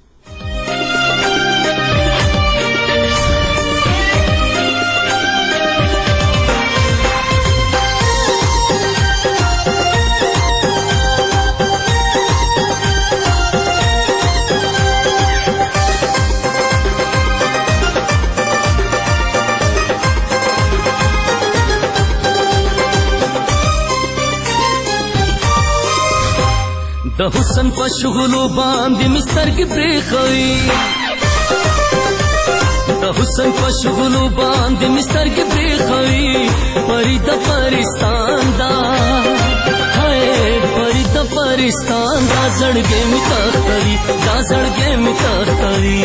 د حسن په شغلو باندې مسترګې برېښوي د حسن په شغلو باندې مسترګې برېښوي پری د پرستان دا هاي پری د پرستان دا زړګې مې تختوي دا زړګې مې تختوي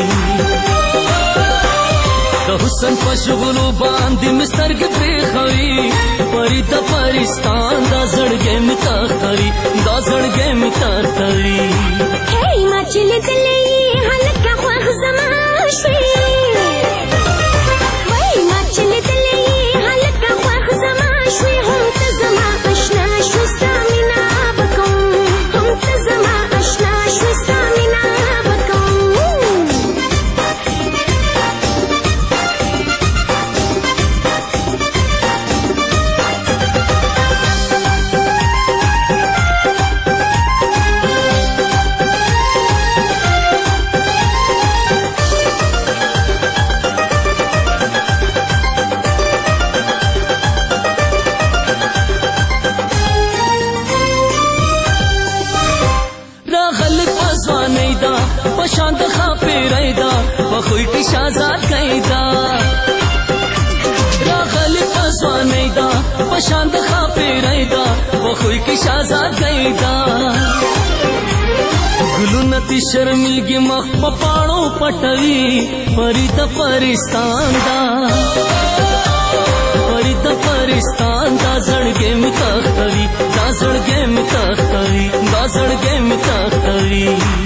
د حسن په شغلو باندې مسترګې برېښوي پری د پرستان دا زړګې مې تختوي دا زړګې مې تختوي. هی ما چې لیدلې هلکه خوښ زما شوې وای ما چې لیدلې هلکه خوښ زما شوې هم ته زما اشنا شوې ستا مینه به کوم هم ته زما اشنا شوې ستا مینه به کوم. پشانت خاپیرای دا پخوی کی شازاد کئی دا راغل ځواني دا پشان د خاپیرای دا وخوي کې شازاد گیدا ګلونه تی شرمېږي مخ په پاڼو پټوي پری د پرستان دا پری د پرستان دا زړګې می تختوي دا زړګې می تختوي دا زړګې می تختوي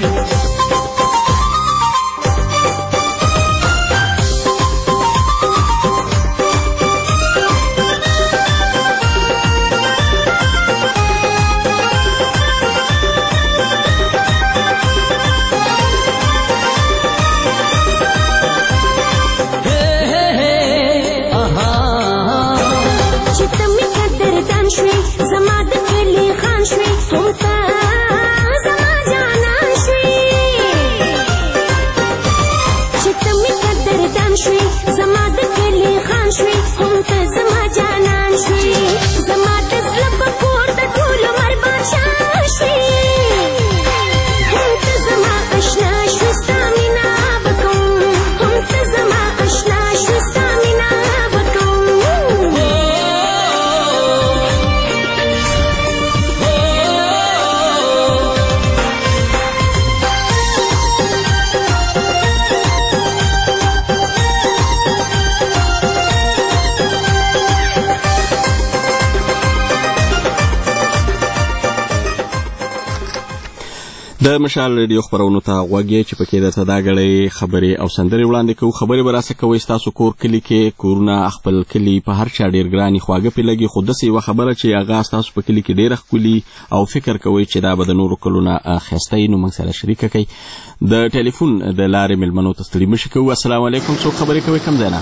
د مشال ریډیو خبرونو ته غوږی چې پکې درته دا غړې خبرې او سندرې وړاندې کوو. خبرې به راسه کوئ ستاسو کور کلي کې کورونه خپل کلي په هر چا ډېر ګراني خواږه پې لګي، خو داسې یوه خبره چې هغه ستاسو په کلي کې ډېره ښکلي او فکر کوئ چې دا به د نورو کلونه ښایسته وي، نو موږ سره شریکه کوئ. د ټلیفون د لارې مېلمنو ته ستړي مه شي کوو. السلام علیکم، څوک خبرې کوئ کوم ځای نه؟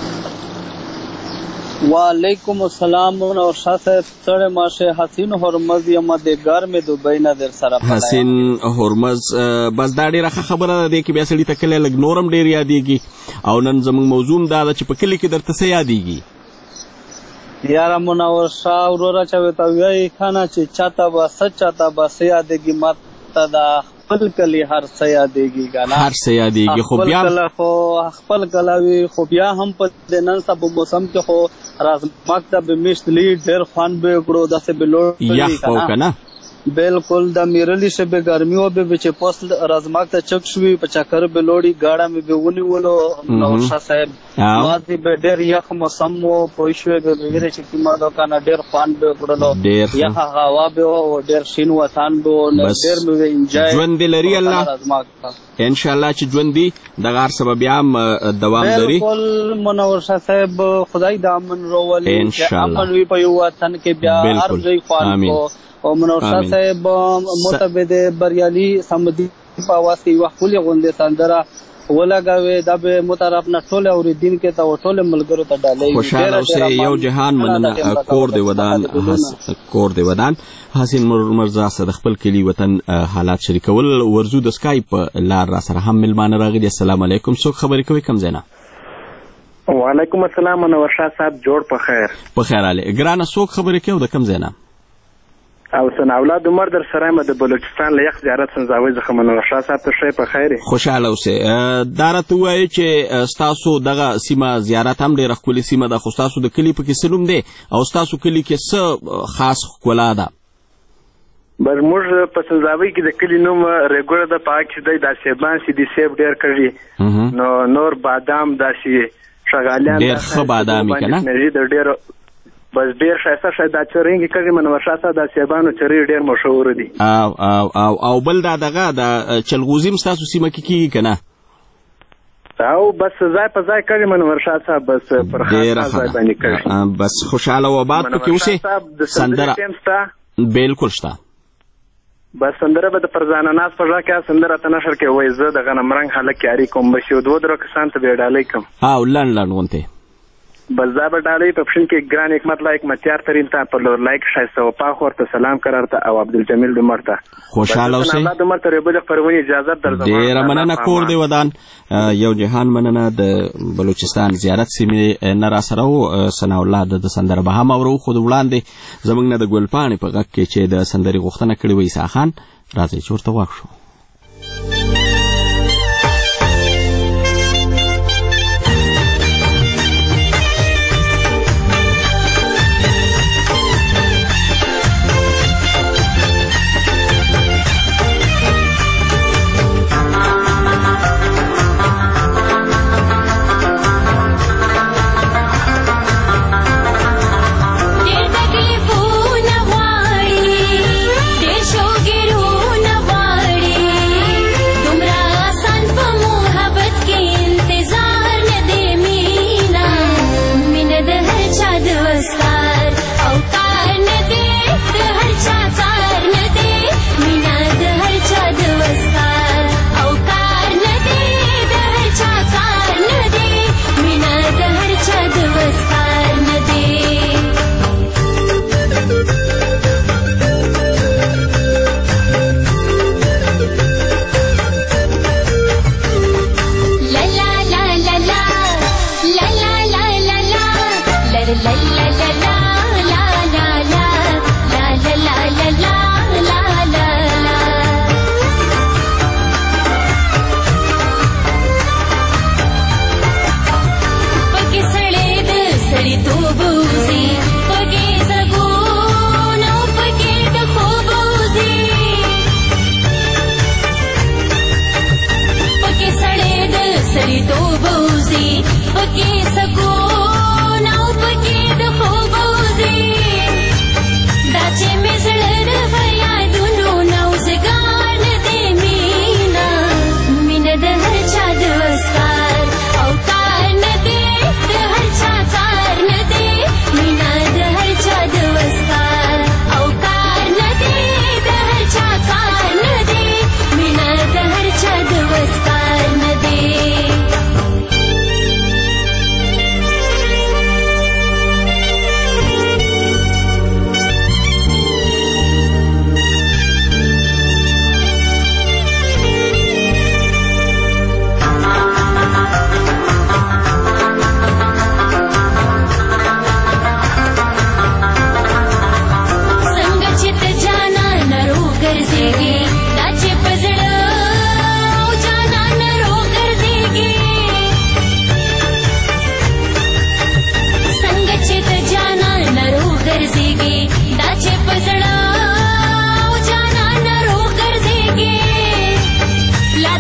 وعلیکم السلام منور شاه صاحب، ستړی ماشه حسین هرمز یم د ګرمې دوبۍ نه در سره حسین هرمز. بس دا ډېره ښه خبره ده، دې کې بیا سړي ته کلی لږ نور هم ډېر یادېږي، او نن زموږ موضوع هم دا ده چې په کلي کې درته څه یادېږي؟ یاره منور شاه وروره چې ورته وایي که نه چې چاته به څه چاته به څه یادېږي، ماته د خپل کلی هر څه یادېږي که نه، هر څه یادېږي، خو بیا خو خپل کلی وي، خو بیا هم په د نن سبا موسم کې خو رازمک ته به میشت لی ډېر خوند به وکړو، داسې به لوړ یخ به که نه بالکل د میرلی شه به ګرمي و به چې پوس رازمک ته چک شوي په چکر به لوړي ګاډه مې به ونیولو نور شاه صاحب مازې به ډېر یخ موسم و پوه شوې به ویرې چې کومه ده که نه ډېر خوند به وکړلو، یخه هوا به و ډېر شین وطن به و ډېر مې به انجای ژوند دې لري الله انشاءالله چې ژوند دي دغه هر څه به بیا هم دوام لري. بالکل منور شاه صاحب خدای د امن راولي چې امن وي په یو وطن کې بیا هر ځای خوند کو او منور شاه صاحب متبد بریالي سمدي په اواز کې یوه ښکلې غوندې سندره ولګوي، دا به مو طرف نه ټول اورېدونکو ته او ټول ملګرو ته ډالۍ خوشحاله اوسئ. یو جهان مننه. کور دې ودان کور دې ودان حسین مرزا سره د خپل کلي وطن حالات شریکول. ورزو د سکایپ لار را سره هم ملمانه راغلي. السلام علیکم، څوک خبرې کوي کوم ځای نه؟ وعلیکم السلام منور شاه صاحب، جوړ په خیر. په خیر علي ګرانه، څوک خبرې کوي د کوم ځای نه؟ او سن اولاد عمر در سره یم د بلوچستان له یخ زیارت سنځاوي څخه منور شاه صاحب ته شي په خیر. خوشاله اوسئ. دا راته ووایئ چې ستاسو دغه سیمه زیارت هم ډېره ښکلې سیمه ده، خو ستاسو د کلي پکې څه نوم دی او ستاسو کلي کې څه خاص ښکلا ده؟ بس موږ په سنځاوي کې د کلي نوم ریګوړه ده، پاک دی دا سیبان سیدي سیب ډېر کوي، نو نور بادام داسې شغالیان ډېر ښه بادامي که نه ډېر بس ډېر ښایسته ښه دا چرینګې کوي منور شاه صاحب، دا سیبانو چرې ډېر مشهور دي. او او او او بل دا دغه د چلغوزي هم ستاسو سیمه کې کېږي که نه؟ او بس ځای په ځای کوي منور شاه صاحب، بس پر خاص ځای باندې کوي. بس خوشحاله و آباد پکې اوسئ. سندره بالکل شته. بس سندره به د فرزانه ناز په ژړه کې سندره ته نشر کې وایي زه د غنم رنګ هلک یاري کوم به شي دوه درو کسان ته به یې ډالۍ کوم او لنډ لنډ غوندې بس دا به ډالۍ په پښین کې ګران حکمت لایک متیار ترین ته پر لور لایک شایسته و پاخ ورته سلام قرار ته او عبدالجمیل ډمر ته خوشحاله اوسئ. الله ډمر ته ربل خبرونی اجازه در زما ډېره مننه. کور دی ودان یو جهان مننه. د بلوچستان زیارت سیمې نه را سره و ثناء الله د سندره به هم اورو، خو د وړاندې زموږ نه د ګلپاڼې په غږ کې چې د سندرې غوښتنه کړې وه عیسی خان، راځئ چې ورته غوږ شو.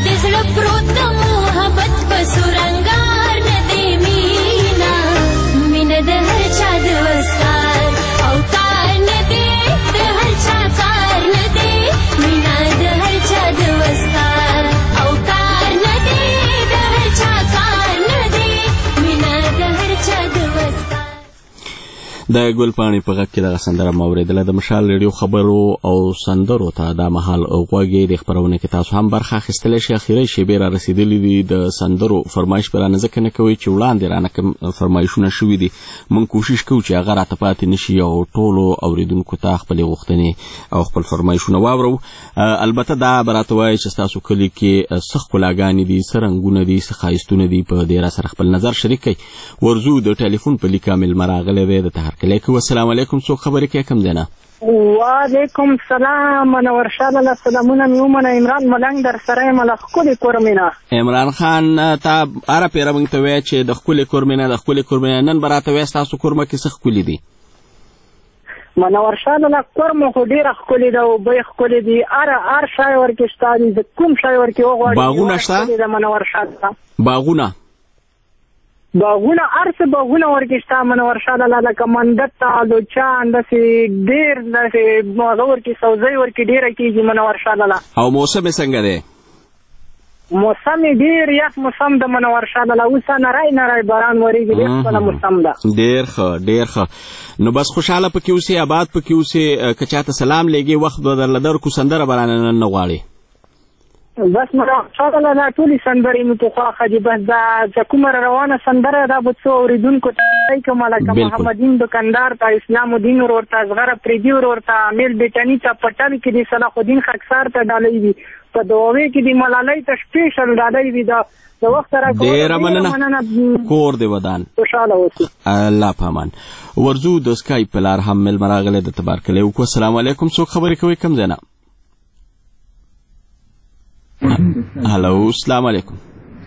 د زړه پروت د محبت په سورنګار نه دی مینا مینه د هر چا د وسکار او کار نه دی د هر چا کار نه دی مینه د هر چا د وسکار او کار نه دی د هر چا کار نه دی مینه د هر چا د وسکار. د ګل پاڼې په غږ کې دغه سندره مو اورېدله. د مشال ریډیو خبرو او سندرو ته دا مهال غوږ د خپرونه کې تاسو هم برخه اخیستلی شئ. اخري شیبې را رسېدلي دي. د سندرو فرمایش به رانه ځکه نه کوئ چې وړاندې رانه کوم فرمایشونه شوي دي. موږ کوشش کوو چې هغه راته پاتې نه شي او ټولو اورېدونکو ته خپلې غوښتنې او خپل فرمایشونه واورو. البته دا به راته وایي چې ستاسو کلي کې څه ښکلاګانې دي، څه رنګونه دي، څه ښایستونه دي. په دې راسره خپل نظر شریک کړئ. ورځو د ټلیفون په لیکه مېلمه راغلی دی. د تهرکلی کوي. السلام علیکم. څوک خبرې کوي؟ کوم ځای نه؟ وعلیکم السلام. منور شاه لاله سلامونه مې ومنه. عمران ملنګ در سره یم له ښکلې کورمینه. عمران خان ته هره پیره موږ ته وایه چې د ښکلې کورمینه د ښکلې کورمینه. نن به راته وایه ستاسو کورمه کې څه ښکلي دي؟ منور شاه لاله کورمه خو ډېره ښکلې ده، اوبه یې ښکلې دي. هر هر شی ورکې شته دي. د کوم شی ورکې وغواړې باغونه شته؟ منور شاه لاله باغونه باغونه هر څه باغونه ورکې شته منور شاه لاله. لکه منډک ته الوچان داسې ډېر داسې هغه ورکې سوزۍ ورکې ډېره کېږي منور شاه لاله. او موسم یې څنګه دی؟ موسم یې ډېر یخ موسم د منور شاه لاله. اوس نری نری باران ورېږي. ډېر ښکلی موسم ده. ډېر ښه ډېر ښه. نو بس خوشحاله پکې اوسې، آباد پکې اوسې. که چاته سلام لېږې وخت به درله درکړو. سندره به رانه نن نه غواړې؟ بس منور شاه لاله دا ټولې سندرې مې په خوښه دي. بس دا چې کومه روانه سندره دا به څو اورېدونکو ته ځای کومه لکه محمدین دکاندار ته، اسلام الدین ورور ته، اصغر پریدي ورور ته، امیل بیټني ته، پټل کې د صلاح الدین خاکسار ته ډالۍ وي، په دواوې کې د ملالۍ ته سپیشل ډالۍ وي. دا د وخت راکوه ډېره مننه. کور دې ودان. خوشحاله اوسې. الله په امان. ورځو د سکایپ په لار هم مېلمه راغلی د تبارکلی وکړو. السلام علیکم. څوک خبرې کوئ؟ کوم ځای نه؟ هلو السلام علیکم.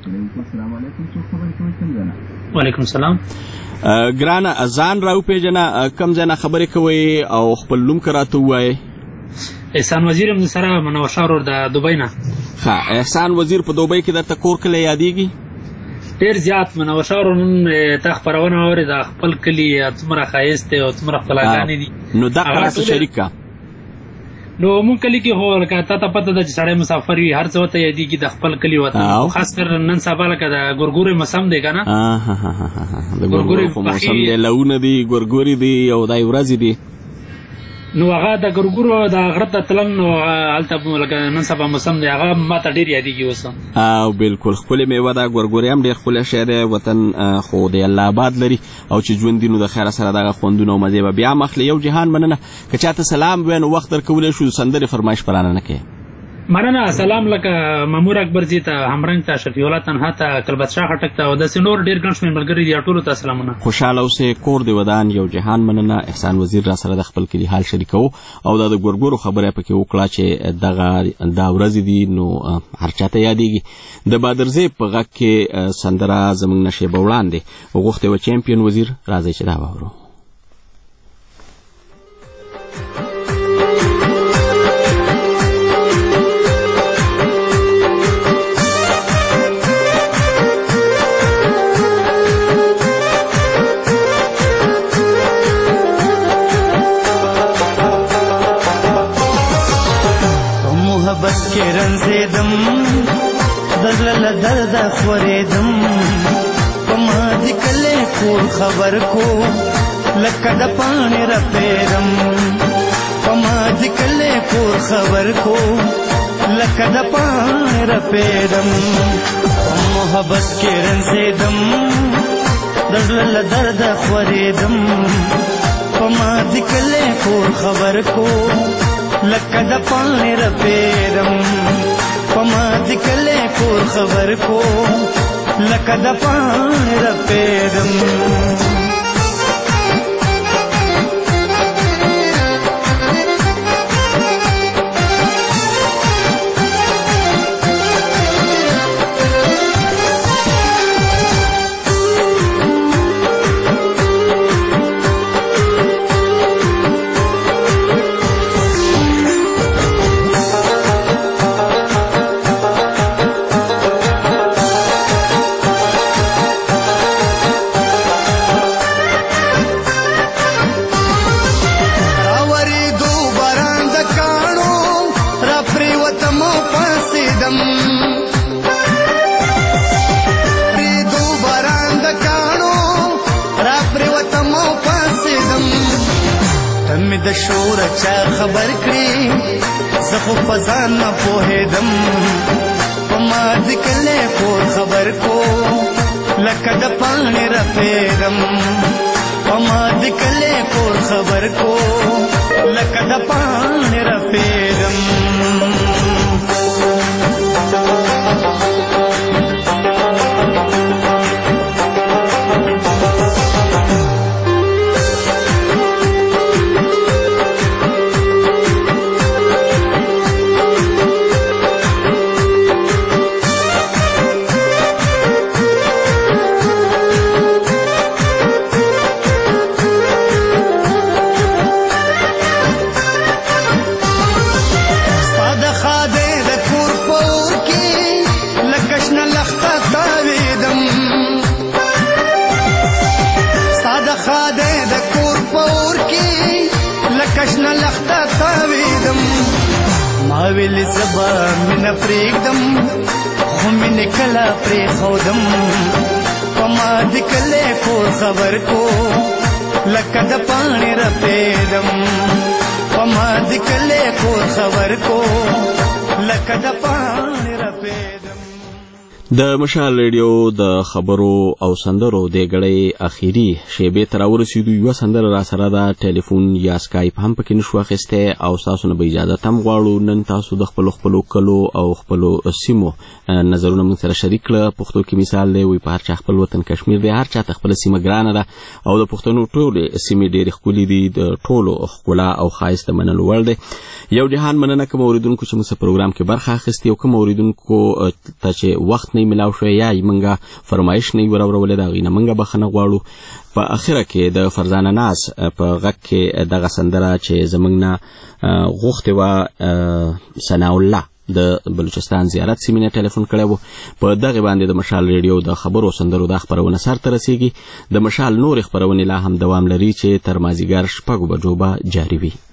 وعلیکم السلام. ګرانه ځان را وپېژنه، کوم ځای نه خبرې کوئ او خپل نوم که راته ووایئ. احسان وزیر یم سره منور شاه ورور د دوبۍ نه. ښه احسان وزیر په دوبۍ کې درته کور کلی یادېږي؟ ډېر زیات منور شاه ورور نن تا خپرونه واورېده. خپل کلي څومره ښایست دی او څومره ښکلاګانې دي. نو دغه راسه شریک که. نو مونږ کلي کې خو لکه تا ته پته ده چې سړی مسافر وي هر څه ورته یادېږي د خپل کلي وطن. خاص کر نن سبا لکه د ګورګورې موسم دی که نه؟ د ګورګورې خو موسم دی، لونه دي، ګورګورې دي او دای ورځې دي. نو هغه د ګورګورو د غره ته تلل نو هلته لکه نن سبا موسم دی هغه ما ته ډېر یادېږي اوس. او بالکل ښکلې میوه ده. ګورګورې هم ډېر ښکلی شی دی. وطن خو د الله آباد لري او چې ژوند دي نو د خیره سره دغه خوندونه او مزې به بیا هم اخلي. یو جهان مننه. که چاته سلام ووایه نو وخت درکولی شو. سندرې فرمایش به رانه نه کوې؟ مننه. سلام لکه مامور اکبرجي ته، همرنګ ته، شفیع الله تنها ته، کلبت شاه خټک ته او داسې نور ډېر ګڼ شمېر ملګري دي. ټولو ته سلامونه. خوشحاله اوسې. کور دې ودان. یو جهان مننه. احسان وزیر را سره د خپل کلي حال شریکو او دا د ګورګورو خبره پکې وکړه چې دغه دا ورځې دي نو هر چاته یادېږي. د بادرزی په غږ کې سندره زموږ نه شیبه وړاندې غوښتې وه چمپیون وزیر. راځئ چې دا واورو. محبت کې رنځېدم، د زړه له درده خورېدم، په ما دې کلی کور خبر کو لکه د پاڼې رپېدم، په ما دې کلی کور خبر کو لکه د پاڼې رپېدم، په محبت کې رنځېدم، د زړه له درده خورېدم، په ما دې کلی کور خبر کو لکه د پاڼې رپېدم، په ما دې کلی کور خبر کو لکه د پاڼې رپېدم. د شور چا خبر کړي زه خو په ځان نه پوهېدم په ما د کلی کور خبر کو لکه د پاڼې رپېږم په ما د کلی کور خبر کو لکه د پاڼې رپېږم کشنا لخته تاویدم ما ویل زبا مینه پرېږدم خو مینې کله پرېښودم په ما د کلی کور خبر کو لکه د پاڼې رپېدم په ما د کلی کور خبر کو لکه د پاڼې رپېدم. د مشال ریډیو د خبرو او سندرو د غړې اخیری شیبې تر ورسېدو یو سندره را سره دا ټلیفون یا سکایپ هم پکې نشو اخیسته او تاسو نه به اجازه تم غواړو نن تاسو د خپل خپل کلو او خپل سیمو نظرونه موږ سره شریک کړه. پښتو کې مثال دی وي په هر چا خپل وطن کشمیر دی، هر چا خپل سیمه ګرانه ده او د پښتنو ټول سیمې ډېرې ښکلې دي، د ټولو ښکلا او ښایست منلو وړ دی. یو جهان مننه کوم اوریدونکو چې موږ پروګرام کې برخه اخیستې او کوم اوریدونکو ته چې وخت نه ملاو شو یا منګه فرمایش نه ورورولې دا غینه منګه بخنه غواړو. په اخره کې د فرزانه ناس په غږ کې دغه سندره چې زمنګ نه غوښته و ثنا الله د بلوچستان زیارت سیمینه ټلیفون کړی وو. په دغه باندې د مشال ریډیو د خبرو سندرو د خبرونه سر ته رسیږي. د مشال نور خبرونه لا هم دوام لري چې تر مازیګر شپږو بجو به جاری وي.